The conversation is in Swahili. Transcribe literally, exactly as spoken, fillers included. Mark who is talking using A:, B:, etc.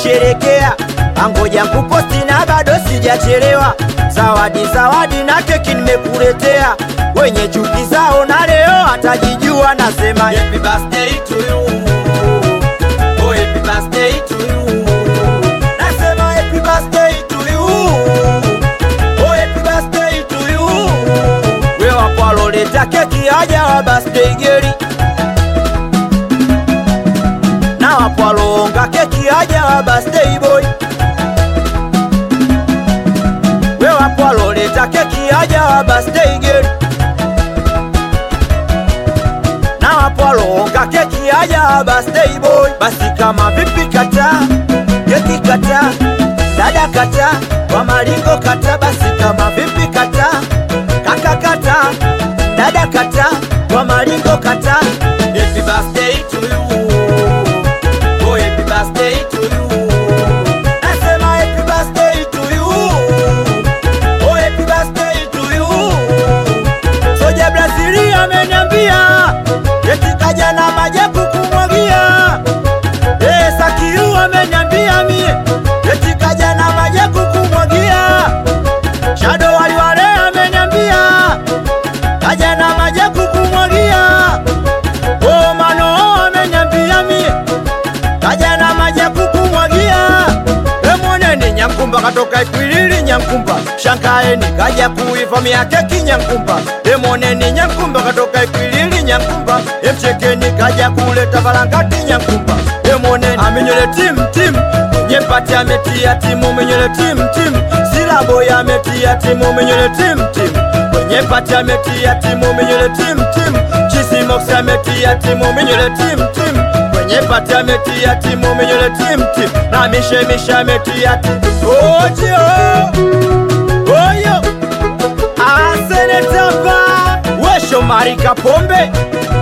A: kusherekea, angoja kuposti na bado sijachelewa. Zawadi zawadi na keki nimekuletea, wenye chuki zao na leo atajijua. Nasema happy birthday to you, oh happy birthday to you. Nasema happy birthday to you, oh happy birthday to you. Wewe kwa loleta keki haja wa birthday girl, na wapalonga keki haja wa birthday boy. Wewe wapaloleta keki haja wa birthday girl, na wapalonga keki haja wa birthday boy. Basi kama vipi kata keki kata, dada kata, kwa maringo kata. Basi kama vipi kata kaka kata, dada kata, kwa maringo kata. Happy birthday to you, oh happy birthday to you. Nasema happy birthday to you, oh happy birthday to you. Soja Brazili ameniambia eti kaja na maji kukumwagia. Eh Sakiu ameniambia mie eti kaja na maji kukumwagia. Shadow waliwale ameniambia kaja na maji kukumwagia. Oh Mano ameniambia mie kaja na maji kukumwagia. Emone ni Nyankumba katoka Ikwilili Nyankumba, Shankaeni kaja kuivamia keki Nyankumba. Emone ni Nyankumba katoka Ikwilili Nyankumba, Emchekeni kaja kuleta Valangati Nyankumba. Emone aminyole tim tim, Nyempati ametia timu minyole tim tim. Silabo ya ametia timu minyole tim tim, Nyempati ametia timu minyole tim tim. Chisimox ametia timu minyole tim tim, Nyempati ametia timu minyole tim tim. Na mishe mishe ametia timu. Ojo Oyo Asenetapa Wesho Marika Pombe